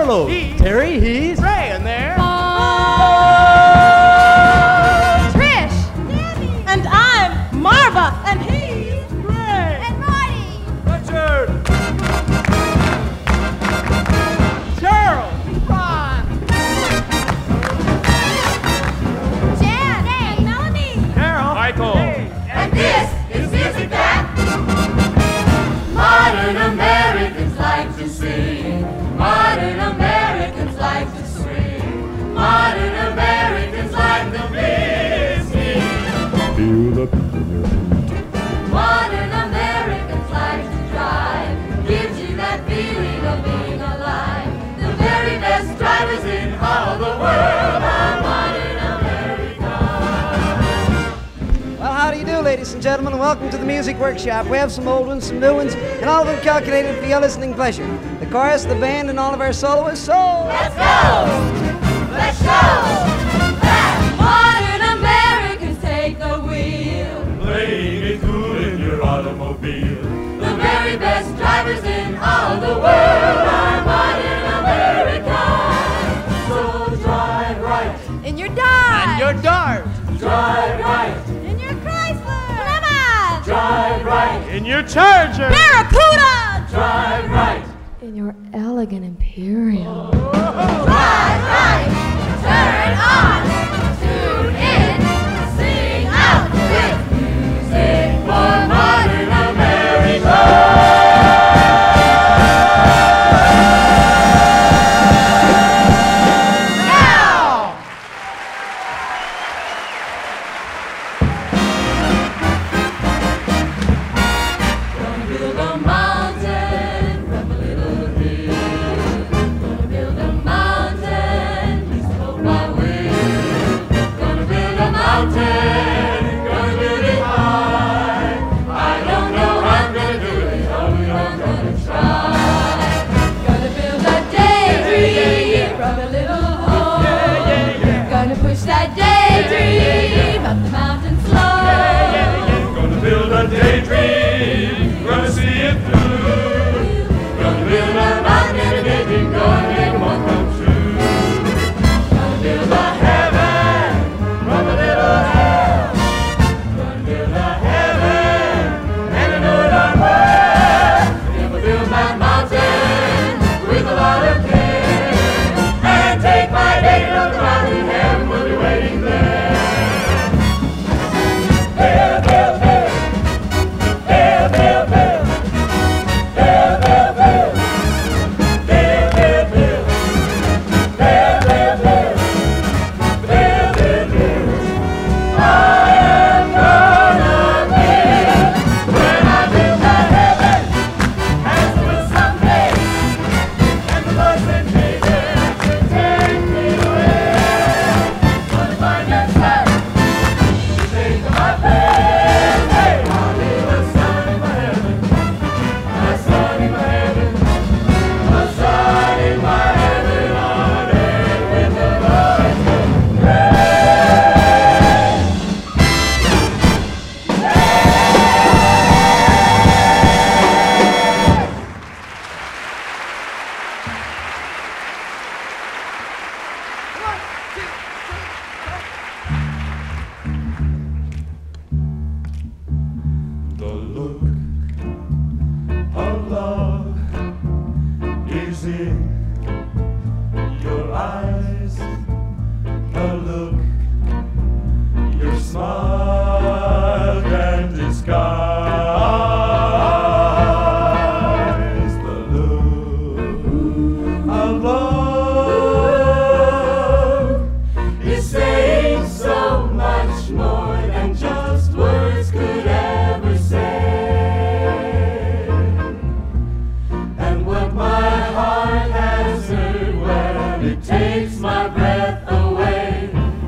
Hello, Terry, he's Ray in there. Trish. And I'm Marva, and he's Ray. and Marty. Richard. Charles. Ron. Jan and Melanie. Carol. Michael. And this is music that Modern Americans like to sing. Modern Americans like to swing. Modern Americans like the Biscuit. Feel the beat in your feet. Modern Americans like to drive. Gives you that feeling of being alive. The very best drivers in all the world are modern Americans. Well, how do you do, ladies and gentlemen, and welcome to the Music Workshop. We have some old ones, some new ones, and all of them calculated for your listening pleasure. The chorus, the band, and all of our soloists, so Let's go! Let's show that modern Americans take the wheel. Playing it cool in your automobile. The very best drivers in all the world are modern Americans. So drive right, in your Dodge. And your Dart. drive right, in your Chrysler. Plymouth. drive right, In your Charger. Barracuda. drive right, In your elegant Imperial. drive right, turn on, tune in, sing out with music for modern America. Build a mountain from a little hill. Gonna build a mountain, please hope I will. Gonna build a mountain, gonna build it high. I don't know how I'm gonna do it, only I'm gonna try. Gonna build a daydream from a little home. Gonna push that daydream up the mountain slope. Gonna build a daydream, gonna see it through. Gonna build a mountain and a daydream, gonna make 'em all come true. Gonna build a heaven from a little hell. Gonna build a heaven, and I know it on well. Gonna build my mountain with a lot of care, and take my date up the mountain, heaven will be waiting there. Build, build, build. Build, build, build. Build, build, build. Build, build, build. Build, build, build. Build, build, build. I am gonna build when I build that heaven, as it will someday. And the blessed Jesus will take me away. Gonna find yourself to take my place. Hey, I'll leave a sun in my heaven, a sun in my heaven, a sun in my heaven on earth with the voice of praise. The look of love is in your eyes. The look your smile can disguise. The look of love Is saying so much more than just words could ever say. And what my heart has heard when it takes my breath away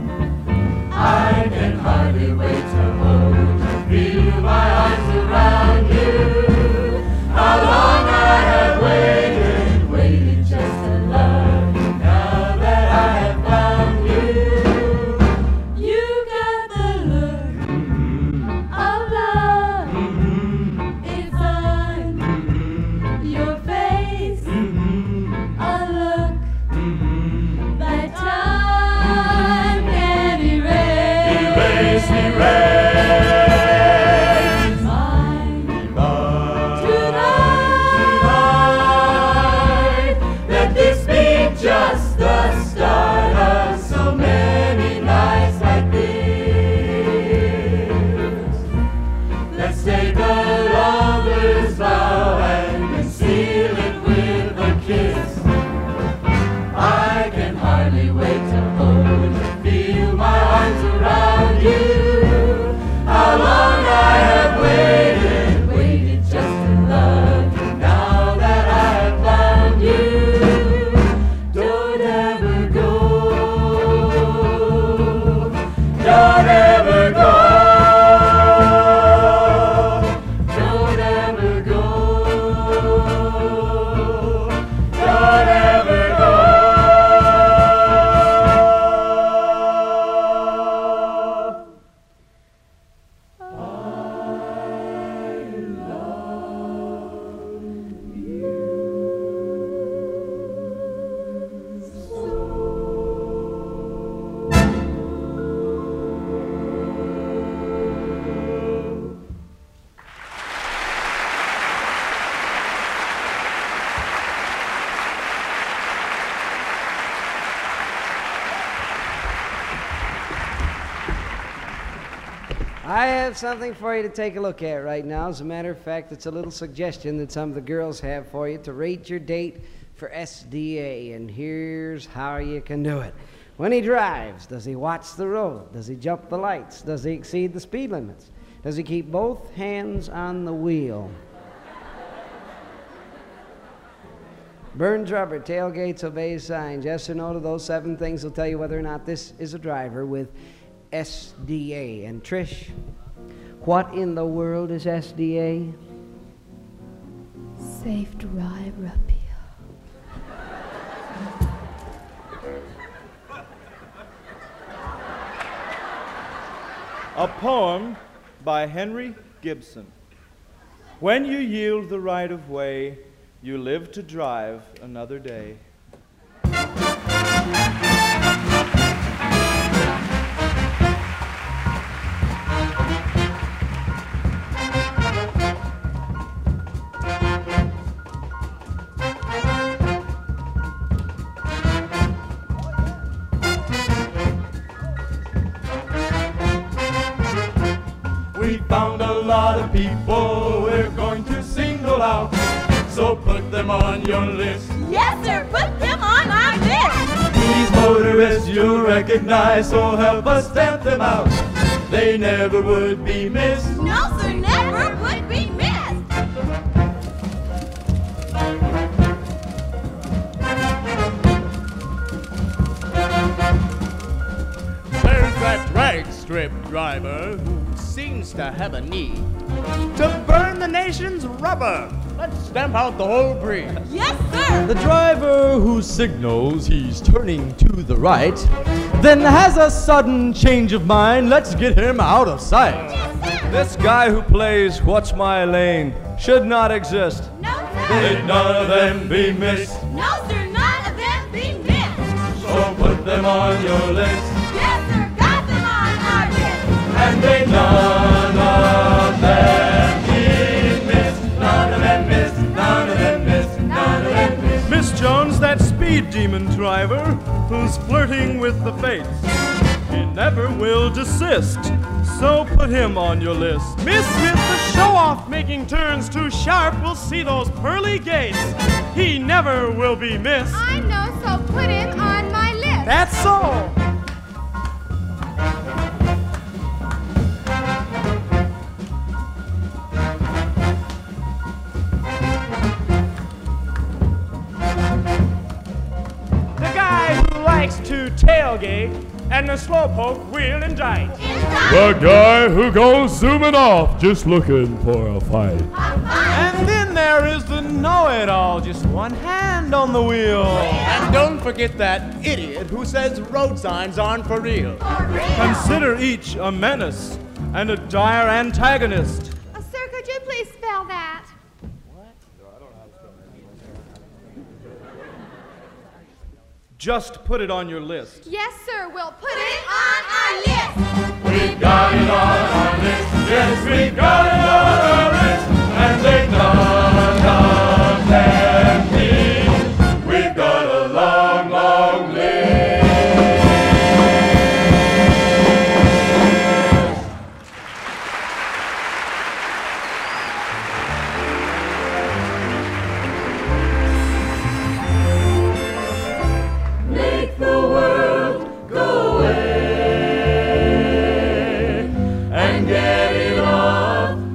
Don't ever go. Don't ever go. Don't ever go. I have something for you to take a look at right now. As a matter of fact, it's a little suggestion that some of the girls have for you to rate your date for SDA, and here's how you can do it. When he drives, does he watch the road? Does he jump the lights? Does he exceed the speed limits? Does he keep both hands on the wheel? Burns rubber, tailgates, obeys signs. Yes or no to those 7 things will tell you whether or not this is a driver with SDA. And Trish, what in the world is SDA? Safe driver appeal. A poem by Henry Gibson. When you yield the right of way, you live to drive another day. We found a lot of people we're going to single out, so put them on your list. Yes, sir, put them on our list. These motorists you'll recognize, so help us stamp them out. They never would be missed. No, sir, never would be missed. There's that drag strip driver who seems to have a need to burn the nation's rubber. Let's stamp out the whole breed. Yes, sir. The driver who signals he's turning to the right, then has a sudden change of mind. Let's get him out of sight. Yes, sir. This guy who plays What's My Lane should not exist. No, Let sir. none of them be missed. No, sir, none of them be missed. So put them on your list. Yes, sir, got them on our list. And they none of them be missed. None of them missed. None of them missed. None of them missed. Miss Jones, that speed demon driver who's flirting with the fates. He never will desist, so put him on your list. Miss Smith, the show-off making turns too sharp will see those pearly gates. He never will be missed. I know, so put him on my list. That's so. The guy who likes to tailgate and the slowpoke wheel and dight. The guy who goes zooming off just looking for a fight. And then there is the know-it-all, just one hand on the wheel. And don't forget that idiot who says road signs aren't for real. Consider each a menace and a dire antagonist. Sir, could you please spell that? Just put it on your list. Yes, sir, we'll put it on our list. We got it on our list. Yes, we got it on our list. And they none of them be. We've got a long, long list. Make the world go away and get it off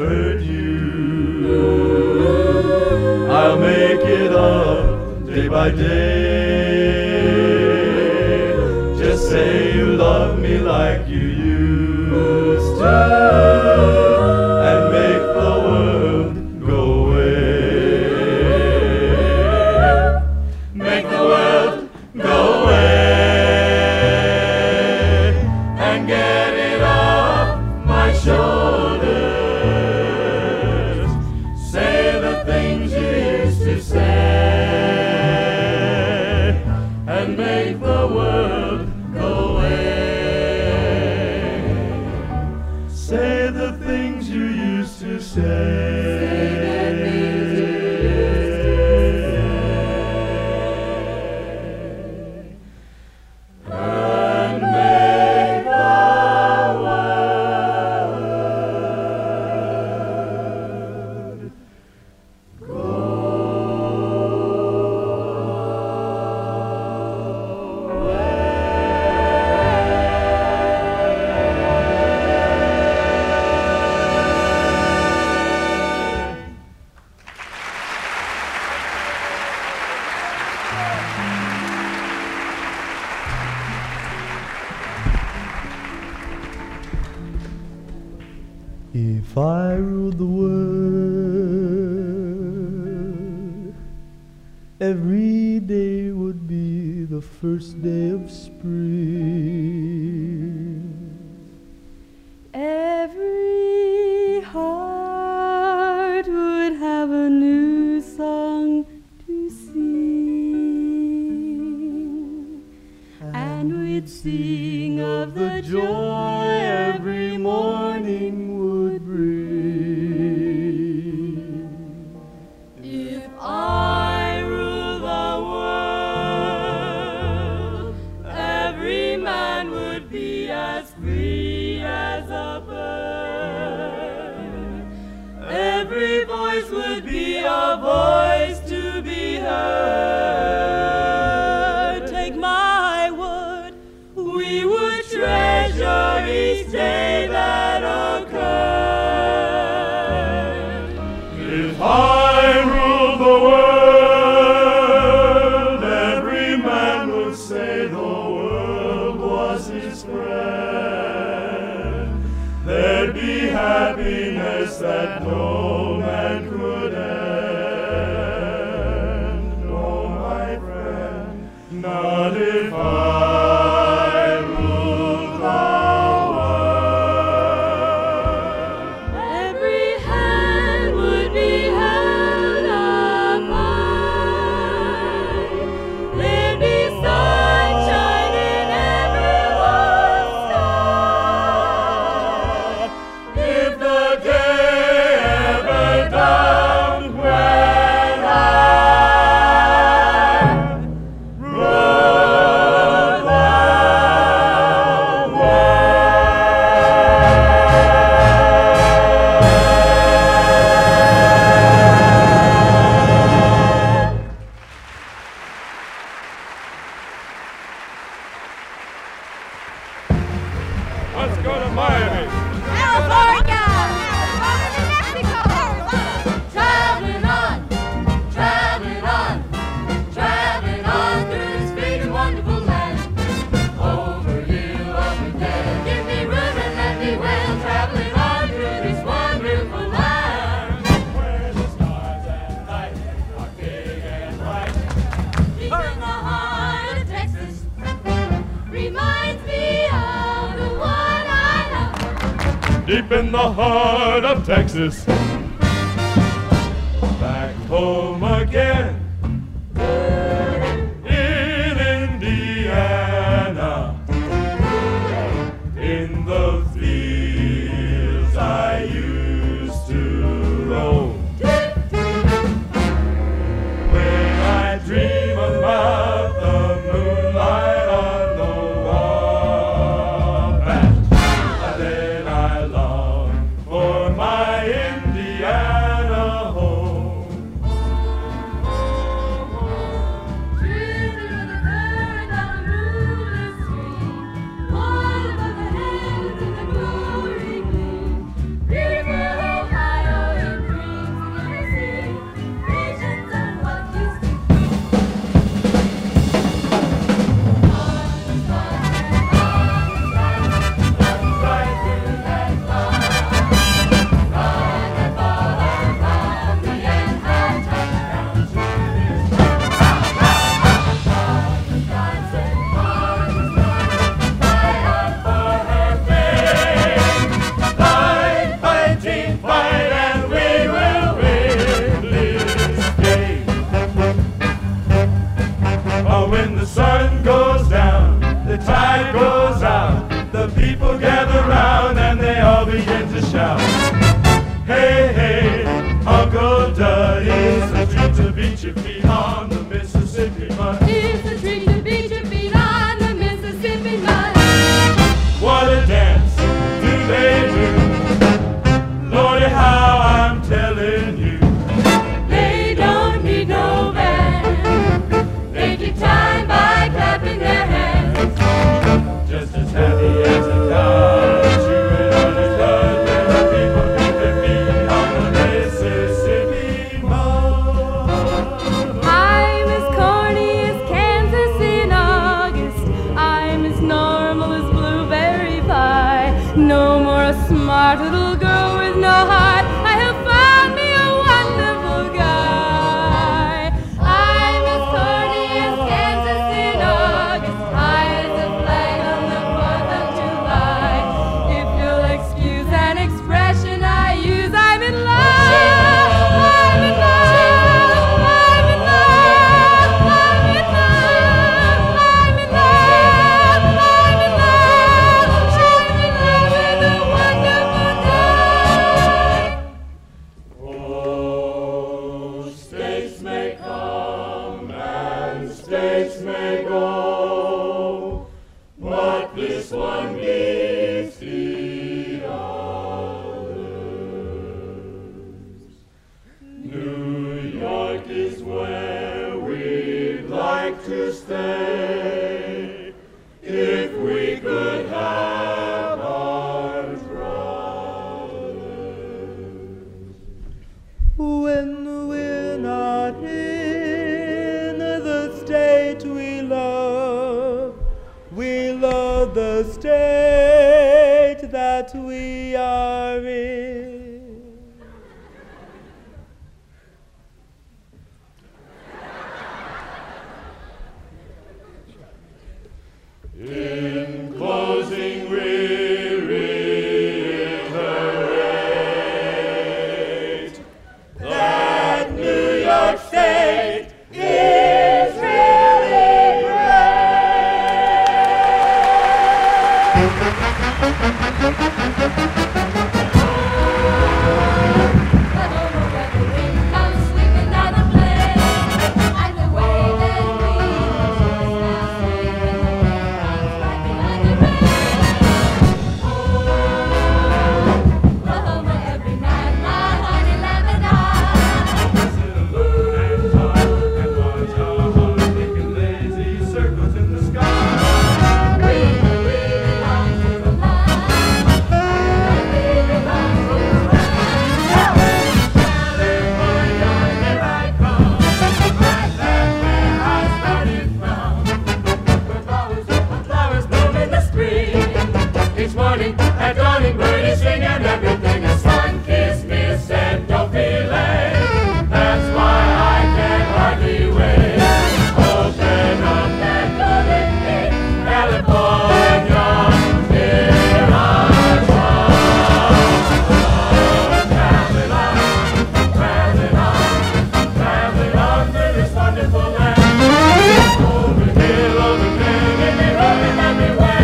hurt you. I'll make it up day by day. Just say you love me like you used to, and make the world go away. Make the world go away and get it off my shoulders. Say the things you used to say and make the world go away. Say the things you used to say. And make the world go If I ruled the world, every day would be the first day of spring. Every heart would have a new song to sing, and we'd sing of the joy every morning would bring. If I rule the world, every man would be as free as a bird. Every voice would be a voice to be heard. Take my word, we would treasure each day that occurred. If I ruled the world, every man would say the world was his friend. There'd be happiness that no man could end. No, my friend, not if I ruled the world. Every hand would be held up high. There'd be sunshine in everyone's sky. If the day ever dawned when I ruled the world. Let's go to Miami. California! Over to Mexico! Traveling on, traveling on, traveling on through this big and wonderful land. Over hill, up and down, give me room and let me well. Traveling on through this wonderful land. Where the stars at night are big and bright. Deep in the heart of Texas, reminds me of the one I love. Deep in the heart of Texas, back home again in Indiana, in the fields I used to roam. When I dream about the moonlight on the Wabash, then I long for my Indiana home. to stay if we could have our druthers. When we're not in the state we love the state that we are in. In closing, we reiterate that New York State is really at dawning, birdies sing and everything is fun. Kiss me, said, don't be late. That's why I can hardly wait. Open up that golden gate, California, here I come. Traveling on through this wonderful land. Over hill, over plain, give me rolling everywhere.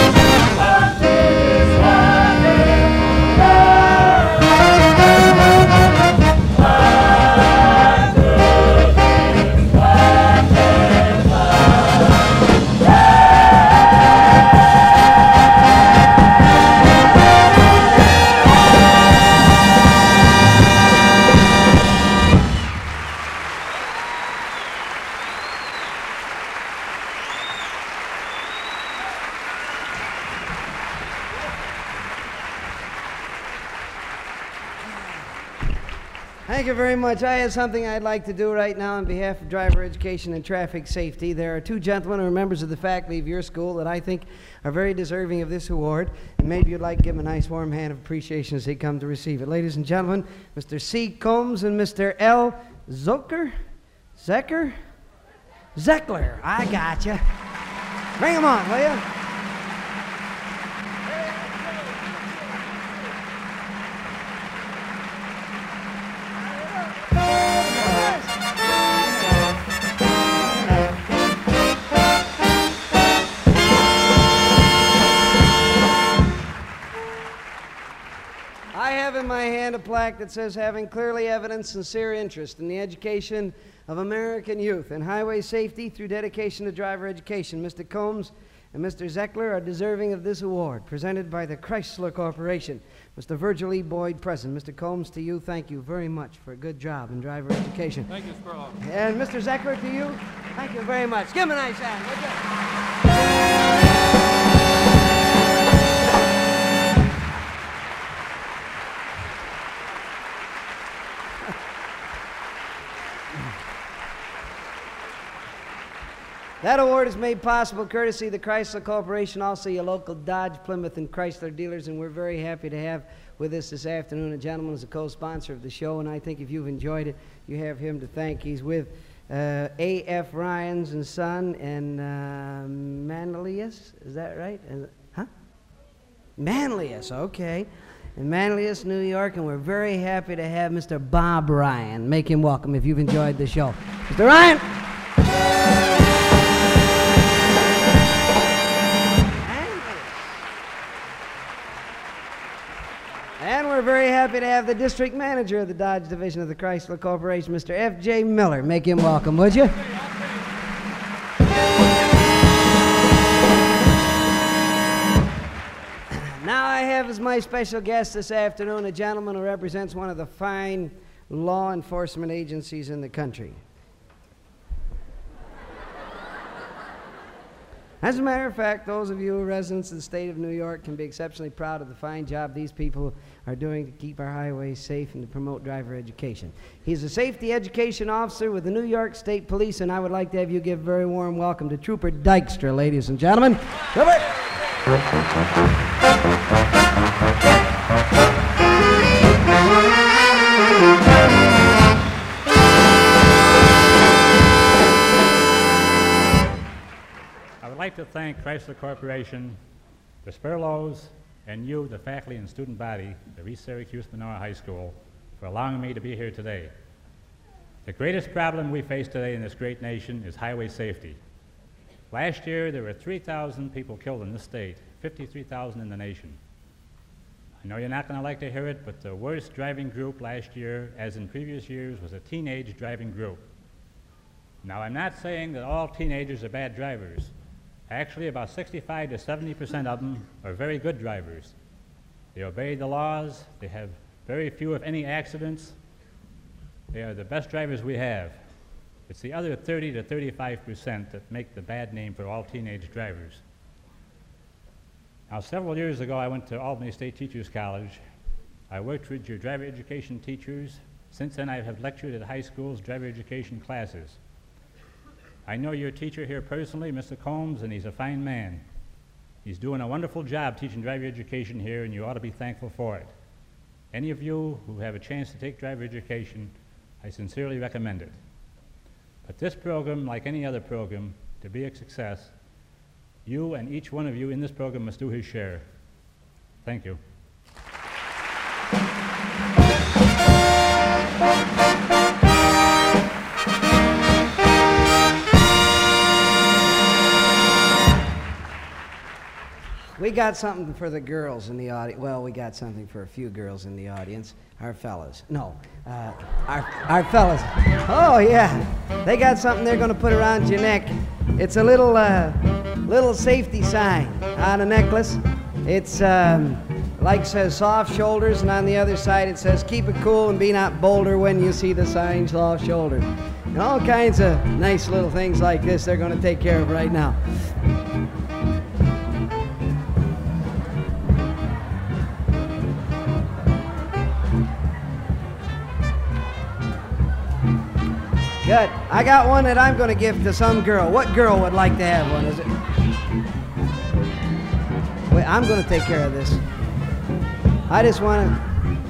Thank you very much. I have something I'd like to do right now on behalf of driver education and traffic safety. There are two gentlemen who are members of the faculty of your school that I think are very deserving of this award, and maybe you'd like to give them a nice warm hand of appreciation as they come to receive it. Ladies and gentlemen, Mr. C. Combs and Mr. L. Zeckler? I got you. Bring them on, will you? I have in my hand a plaque that says, having clearly evidenced sincere interest in the education of American youth and highway safety through dedication to driver education, Mr. Combs and Mr. Zeckler are deserving of this award, presented by the Chrysler Corporation. Mr. Virgil E. Boyd, present. Mr. Combs, to you, thank you very much for a good job in driver education. Thank you, Sparrow. And Mr. Zeckler, to you, thank you very much. Give him a nice hand, would you? That award is made possible courtesy of the Chrysler Corporation, also your local Dodge, Plymouth, and Chrysler dealers, and we're very happy to have with us this afternoon a gentleman who's a co-sponsor of the show, and I think if you've enjoyed it, you have him to thank. He's with A.F. Ryans and Son and Manlius, is that right? Huh? Manlius, okay. In Manlius, New York, and we're very happy to have Mr. Bob Ryan. Make him welcome if you've enjoyed the show. Mr. Ryan! And we're very happy to have the district manager of the Dodge Division of the Chrysler Corporation, Mr. F.J. Miller. Make him welcome, would you? Now I have as my special guest this afternoon a gentleman who represents one of the fine law enforcement agencies in the country. As a matter of fact, those of you residents of the state of New York can be exceptionally proud of the fine job these people are doing to keep our highways safe and to promote driver education. He's a safety education officer with the New York State Police, and I would like to have you give a very warm welcome to Trooper Dykstra, ladies and gentlemen. Trooper! I would like to thank Chrysler Corporation, the Spurlows, and you, the faculty and student body of East Syracuse Menorah High School, for allowing me to be here today. The greatest problem we face today in this great nation is highway safety. Last year, there were 3,000 people killed in this state, 53,000 in the nation. I know you're not going to like to hear it, but the worst driving group last year, as in previous years, was a teenage driving group. Now, I'm not saying that all teenagers are bad drivers. Actually, about 65 to 70% of them are very good drivers. They obey the laws, they have very few, if any, accidents. They are the best drivers we have. It's the other 30 to 35% that make the bad name for all teenage drivers. Now, several years ago, I went to Albany State Teachers College. I worked with your driver education teachers. Since then, I have lectured at high schools' driver education classes. I know your teacher here personally, Mr. Combs, and he's a fine man. He's doing a wonderful job teaching driver education here, and you ought to be thankful for it. Any of you who have a chance to take driver education, I sincerely recommend it. But this program, like any other program, to be a success, you and each one of you in this program must do his share. Thank you. We got something for the girls in the audience. Well, we got something for a few girls in the audience. Our fellas. No, our fellas. Oh, yeah. They got something they're going to put around your neck. It's a little safety sign on a necklace. It's like says soft shoulders, and on the other side it says keep it cool and be not bolder when you see the sign soft shoulder. And all kinds of nice little things like this they're going to take care of right now. Good. I got one that I'm going to give to some girl. What girl would like to have one? Is it? Wait, I'm going to take care of this. I just want to...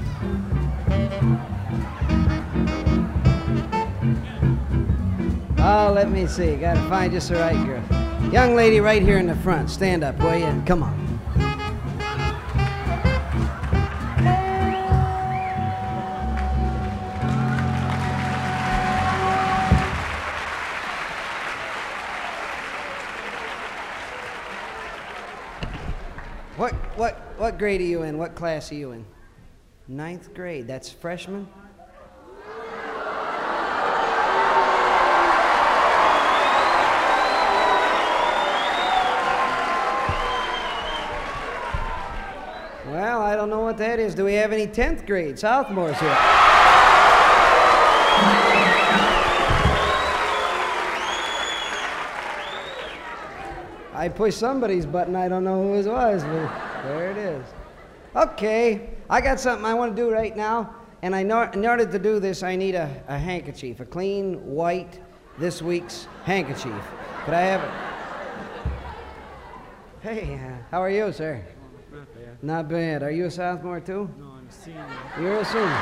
Oh, let me see. Got to find just the right girl. Young lady right here in the front. Stand up, will you? Come on. What grade are you in? What class are you in? 9th grade. That's freshman? Well, I don't know what that is. Do we have any 10th grade sophomores here? I pushed somebody's button. I don't know who it was, but there it is. Okay, I got something I want to do right now, and in order to do this, I need a handkerchief, a clean, white, this week's handkerchief. Could I have it? Hey, how are you, sir? Not bad. Not bad. Are you a sophomore, too? No, I'm a senior. You're a senior.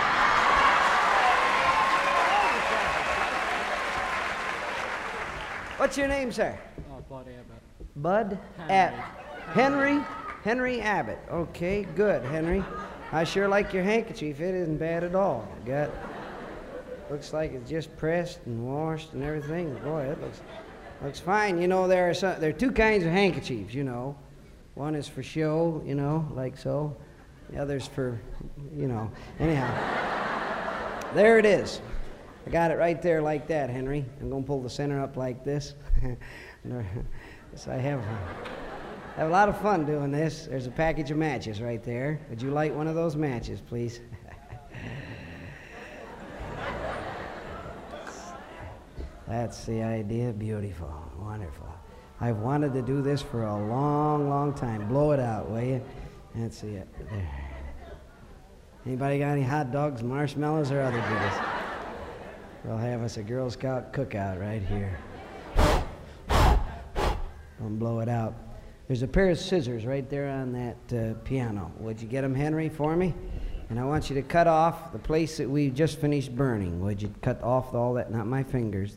What's your name, sir? Oh, Bud Abbott. Bud Abbott. Henry Abbott. Okay, good, Henry. I sure like your handkerchief. It isn't bad at all. Looks like it's just pressed and washed and everything. Boy, it looks fine. You know, there are two kinds of handkerchiefs, you know. One is for show, you know, like so. The other's for, you know. Anyhow, there it is. I got it right there like that, Henry. I'm going to pull the center up like this. So I have a lot of fun doing this. There's a package of matches right there. Would you light one of those matches, please? That's the idea. Beautiful. Wonderful. I've wanted to do this for a long, long time. Blow it out, will you? That's it. There. Anybody got any hot dogs, marshmallows, or other goodies? We'll have us a Girl Scout cookout right here. Don't blow it out. There's a pair of scissors right there on that piano. Would you get them, Henry, for me? And I want you to cut off the place that we just finished burning. Would you cut off all that? Not my fingers.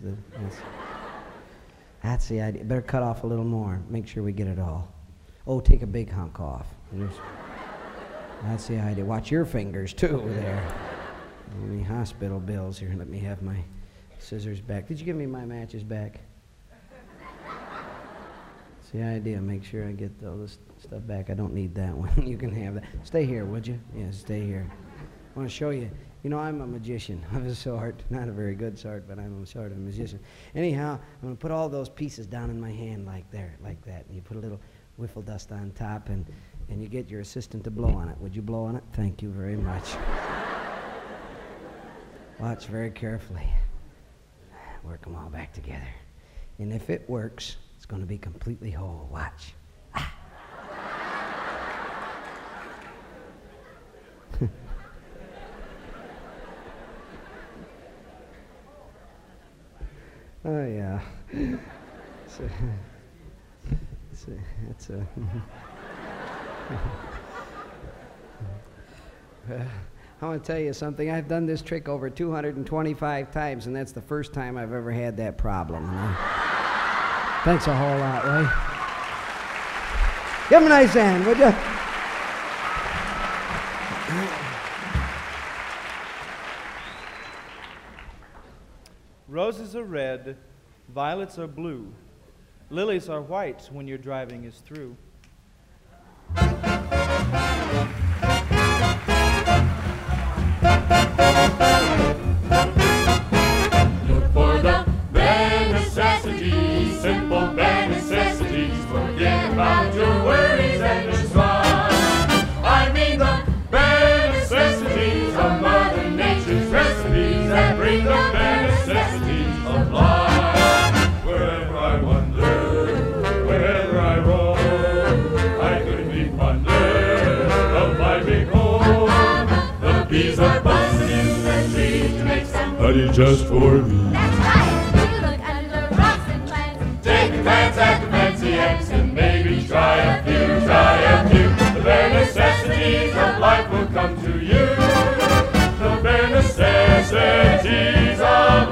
That's the idea. Better cut off a little more. Make sure we get it all. Oh, take a big hunk off. That's the idea. Watch your fingers, too, there. Any hospital bills here. Let me have my scissors back. Did you give me my matches back? That's the idea. Make sure I get all this stuff back. I don't need that one. You can have that. Stay here, would you? Yeah, stay here. I want to show you. You know, I'm a magician of a sort. Not a very good sort, but I'm a sort of a magician. Anyhow, I'm going to put all those pieces down in my hand like that. And you put a little wiffle dust on top, and you get your assistant to blow on it. Would you blow on it? Thank you very much. Watch very carefully. Work them all back together. And if it works, it's going to be completely whole. Watch. Ah. Oh, yeah. It's a I want to tell you something. I've done this trick over 225 times, and that's the first time I've ever had that problem. Thanks a whole lot, Ray. Give him a nice hand, would you? Roses are red, violets are blue, lilies are white when your driving is through. Look for the bare necessities, simple bare necessities. Forget about your worries and your strife. I mean the bare necessities of Mother Nature's recipes that bring the bare necessities of life. Wherever I wander, wherever I roam, I couldn't be fonder of my big home. The bees are buzzing in the trees to make some honey just for me. That's right. You look under the rocks and plants. Take a glance at the fancy ants and maybe try a few, try a few. The bare necessities of life will come to you. The bare necessities of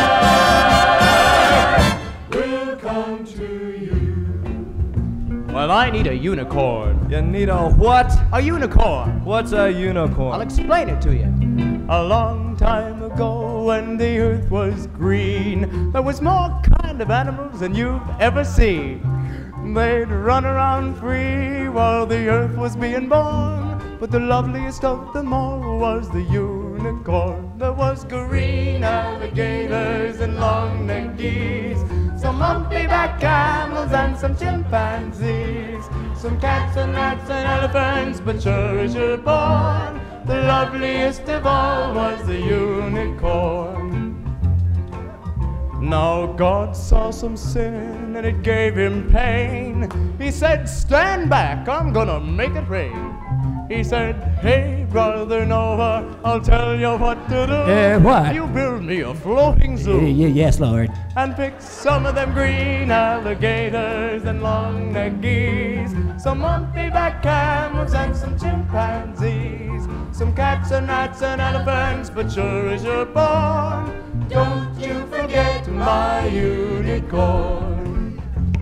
life will come to you. Well, I need a unicorn. You need a what? A unicorn. What's a unicorn? I'll explain it to you. A long time ago, when the earth was green, there was more kind of animals than you've ever seen. They'd run around free while the earth was being born, but the loveliest of them all was the unicorn. There was green alligators and long-necked geese, some humpy-backed camels and some chimpanzees, some cats and rats and elephants, but sure as you're born, the loveliest of all was the unicorn. Now God saw some sin and it gave him pain. He said, stand back, I'm gonna make it rain. He said, hey, brother Noah, I'll tell you what to do. What? You build me a floating zoo. Yes, Lord. And pick some of them green alligators and long-necked geese, some humpy-backed camels and some chimpanzees, some cats and rats and elephants, but sure as you're born, don't you forget my unicorn.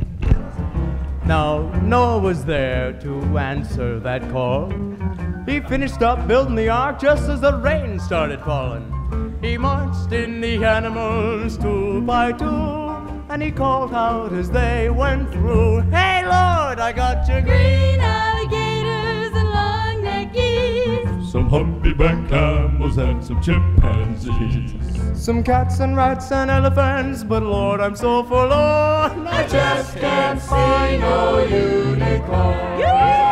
Now, Noah was there to answer that call. He finished up building the ark just as the rain started falling. He marched in the animals two by two, and he called out as they went through, hey, Lord, I got your Green alligators and long-necked geese, Some humpy-backed camels and some chimpanzees, some cats and rats and elephants, but Lord, I'm so forlorn, I just can't see no unicorn.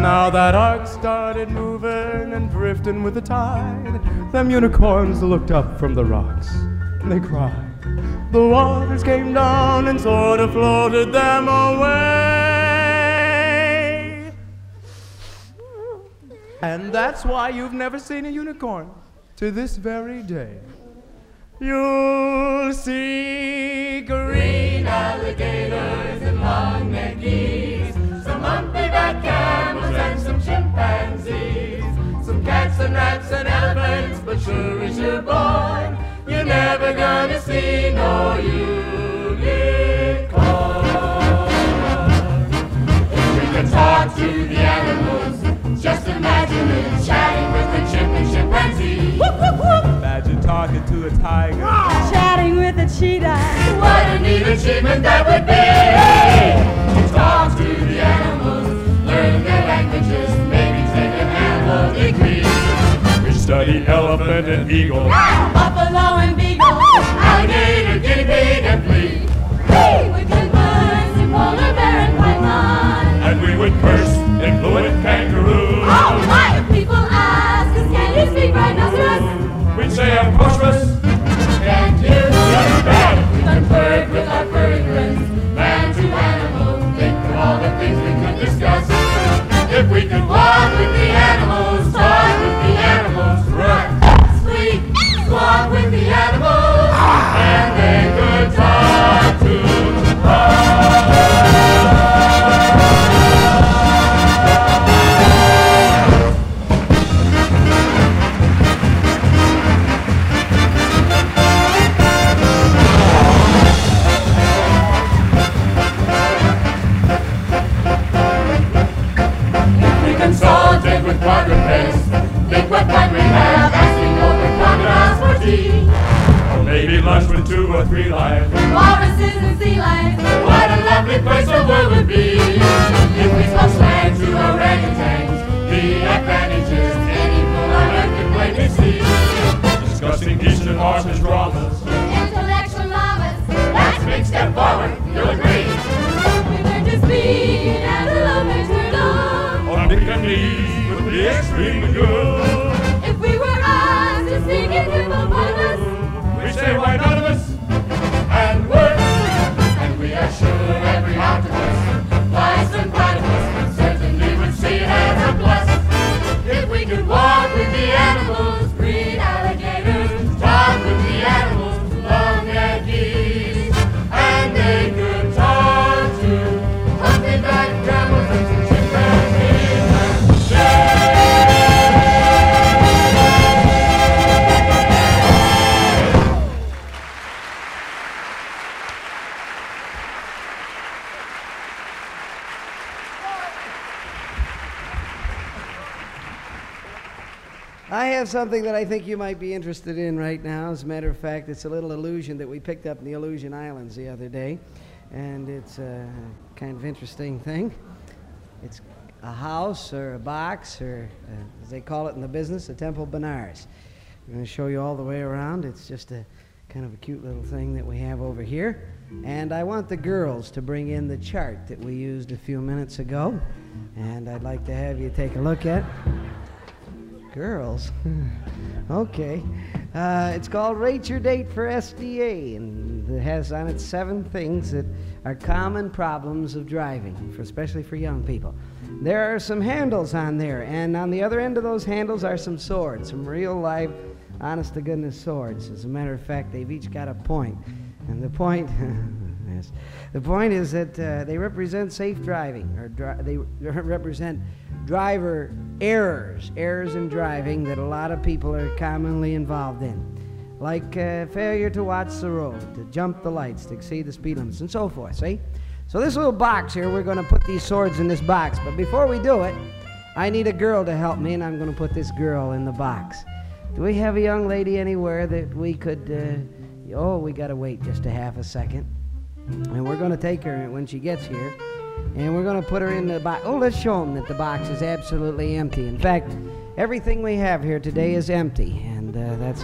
Now that ark started moving and drifting with the tide, them unicorns looked up from the rocks and they cried. The waters came down and sort of floated them away. And that's why you've never seen a unicorn to this very day. You'll see green alligators and long-necked geese, some humpy-backed camels and some chimpanzees, some cats and rats and elephants, but sure as you're born, you're never gonna see no unicorn. If we could talk to the animals, just imagine it, chatting with the chimp and chimpanzee. Imagine talking to a tiger, Chatting with a cheetah. what a neat achievement that would be! To talk to the animals, learn their languages, maybe take an animal degree. We study elephant and eagle, Buffalo and beagle. alligator, guinea pig, and flea. We could birds and polar bear and python. And we would curse influent kangaroo. Oh my! If people ask us, can you speak rhinoceros? We'd say I'm prosperous. Can't you? You're bad. We conferred with our furry friends, man to animal. Think of all the things we could discuss. If we could walk with the animals, talk with the animals, run, sleep, squawk with the animals, and they could talk to us. Consulted with quadrupeds, think what fun we have asking over crocodiles for tea. Or maybe lunch with 2 or 3 lions. Walruses and sea lions. What a lovely place the world would be if we spoke slang to orangutans. The advantages any fool on earth can plainly see. Discussing Eastern arts and dramas. Intellectual llamas. Let's big step forward, you'll agree. We learn to speak antelope and turtle. Or Pekingese would be extremely good. If we were asked to speak in hippopotamus, We say why none of us and work, and we are sure every octopus, lice and platypus certainly would see it as a plus. If we could walk with the animals, green alligators, talk with the animals, long-necked geese, and they could talk to humpy-backed camels and some chimpanzees and I have something that I think you might be interested in right now. As a matter of fact, it's a little illusion that we picked up in the Illusion Islands the other day, and it's a kind of interesting thing. It's a house or a box, or as they call it in the business, a Temple Benares. I'm going to show you all the way around. It's just a kind of a cute little thing that we have over here. And I want the girls to bring in the chart that we used a few minutes ago, and I'd like to have you take a look at. Girls? Okay. It's called Rate Your Date for SDA, and it has on it 7 things that are common problems of driving, especially for young people. There are some handles on there, and on the other end of those handles are some swords, some real live, honest-to-goodness swords. As a matter of fact, they've each got a point, and the point... yes, the point is that they represent safe driving, or they represent driver errors in driving that a lot of people are commonly involved in, like failure to watch the road, to jump the lights, to exceed the speed limits, and so forth, see? So this little box here, we're going to put these swords in this box, but before we do it, I need a girl to help me, and I'm going to put this girl in the box. Do we have a young lady anywhere that we could, we got to wait just a half a second, and we're going to take her when she gets here, and we're going to put her in the box. Oh, let's show them that the box is absolutely empty. In fact, everything we have here today is empty, and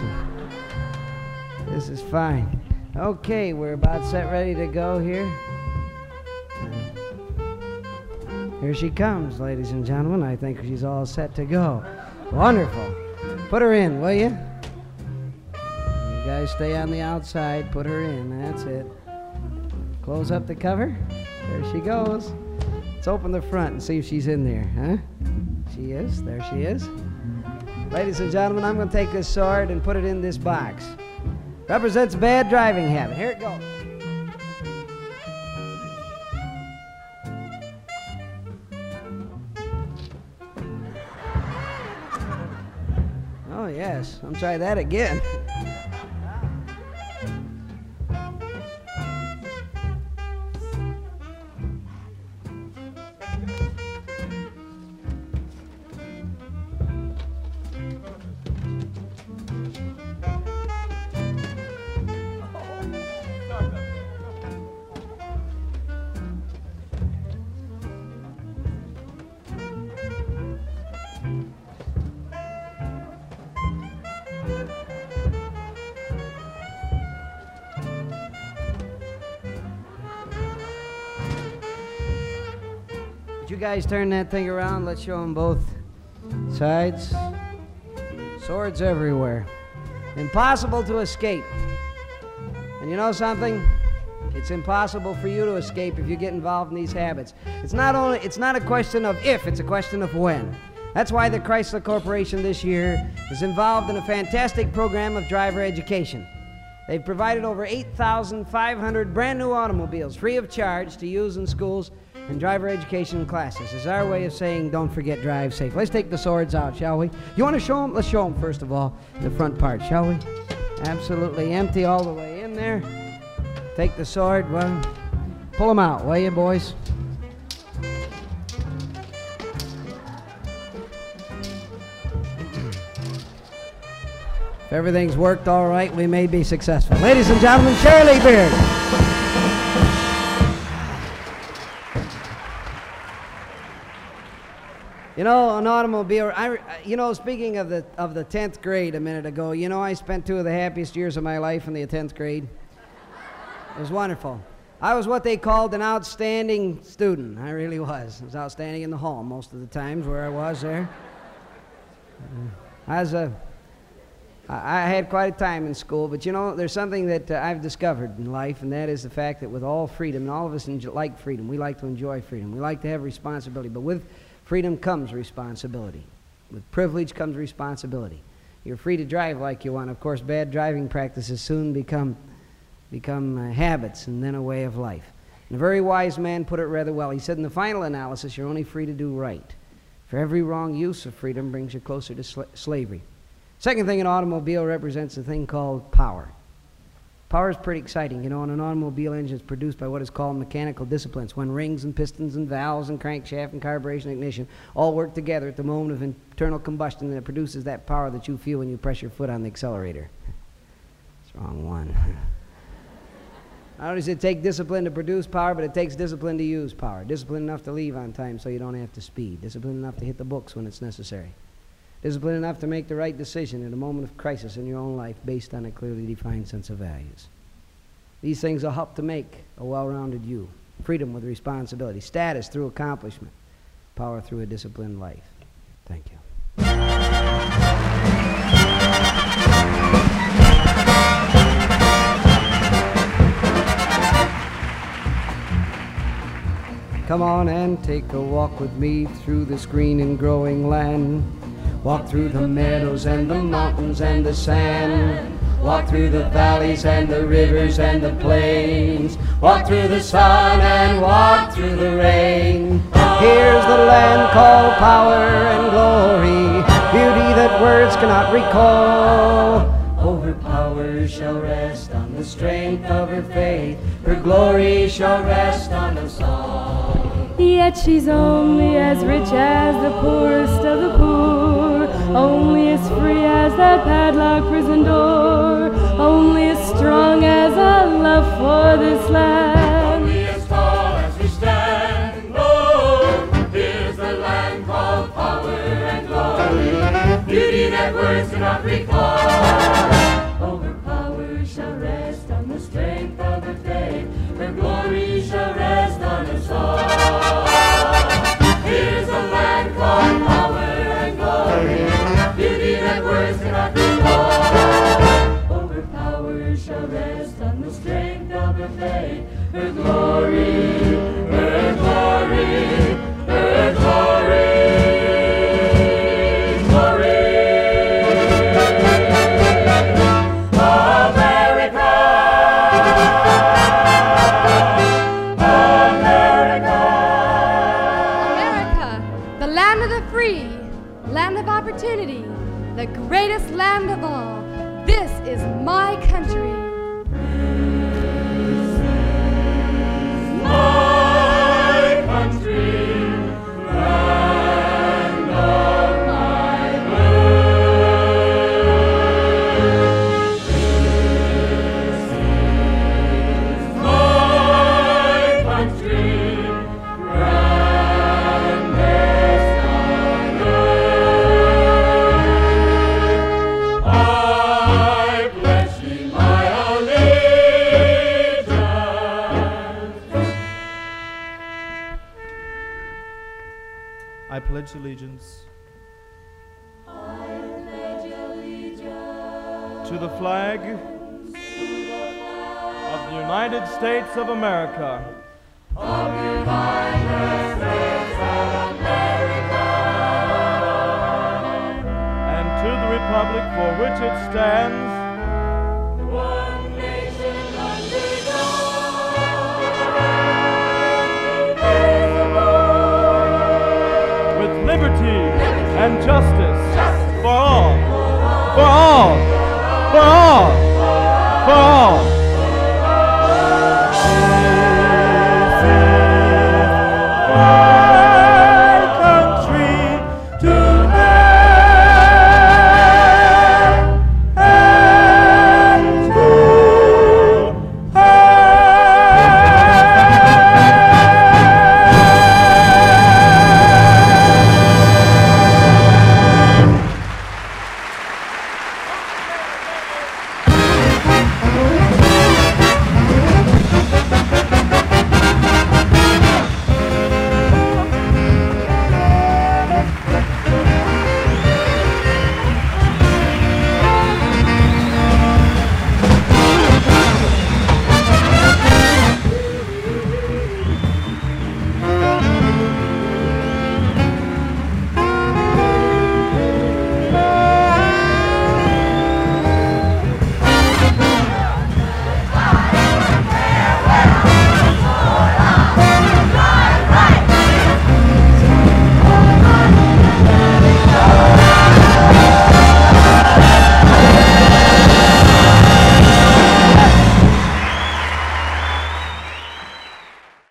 this is fine. Okay, we're about set ready to go here. Here she comes, ladies and gentlemen. I think she's all set to go. Wonderful. Put her in, will you? You guys stay on the outside. Put her in. That's it. Close up the cover. There she goes. Let's open the front and see if she's in there, huh? She is. There she is. Ladies and gentlemen, I'm going to take this sword and put it in this box. Represents bad driving habit. Here it goes. Oh, yes. I'll try that again. You guys turn that thing around. Let's show them both sides. Swords everywhere. Impossible to escape. And you know something? It's impossible for you to escape if you get involved in these habits. It's not a question of if, it's a question of when. That's why the Chrysler Corporation this year is involved in a fantastic program of driver education. They've provided over 8,500 brand new automobiles free of charge to use in schools and driver education classes. It's our way of saying don't forget, drive safe. Let's take the swords out, shall we? You want to show them? Let's show them first of all the front part, shall we? Absolutely empty all the way in there. Take the sword, well, pull them out, will you, boys? If everything's worked all right, we may be successful. Ladies and gentlemen, Shirley Beard. You know, an automobile, speaking of the 10th grade a minute ago, you know, I spent 2 of the happiest years of my life in the 10th grade. It was wonderful. I was what they called an outstanding student. I really was. I was outstanding in the hall most of the times where I was there. I had quite a time in school, but you know, there's something that I've discovered in life, and that is the fact that with all freedom, and all of us like freedom, we like to enjoy freedom, we like to have responsibility, but with freedom comes responsibility. With privilege comes responsibility. You're free to drive like you want. Of course, bad driving practices soon become habits and then a way of life. And a very wise man put it rather well. He said, in the final analysis, you're only free to do right. For every wrong use of freedom brings you closer to slavery. Second thing, an automobile represents a thing called power. Power is pretty exciting. You know, an automobile engine is produced by what is called mechanical disciplines, when rings and pistons and valves and crankshaft and carburation and ignition all work together at the moment of internal combustion, and it produces that power that you feel when you press your foot on the accelerator. It's the wrong one. Not only does it take discipline to produce power, but it takes discipline to use power. Discipline enough to leave on time so you don't have to speed. Discipline enough to hit the books when it's necessary. Discipline enough to make the right decision at a moment of crisis in your own life based on a clearly defined sense of values. These things will help to make a well-rounded you. Freedom with responsibility. Status through accomplishment. Power through a disciplined life. Thank you. Come on and take a walk with me through this green and growing land. Walk through the meadows and the mountains and the sand. Walk through the valleys and the rivers and the plains. Walk through the sun and walk through the rain. Here's the land called power and glory, beauty that words cannot recall. Oh, her power shall rest on the strength of her faith. Her glory shall rest on us all. Yet she's only as rich as the poorest of the poor, only as free as that padlocked prison door, only as strong as our love for this land. Only as tall as we stand. Oh, here's the land called power and glory, beauty that words cannot recall. Oh, her power shall rest on the strength of her faith. Her glory shall rest on us all. land of opportunity, the greatest land of all. This is my country. My country, land of my birth. This is my country, grandest on earth. I pledge thee my allegiance. I pledge allegiance to the flag of the United States of America and to the republic for which it stands, One nation under God, with liberty and justice for all. For all.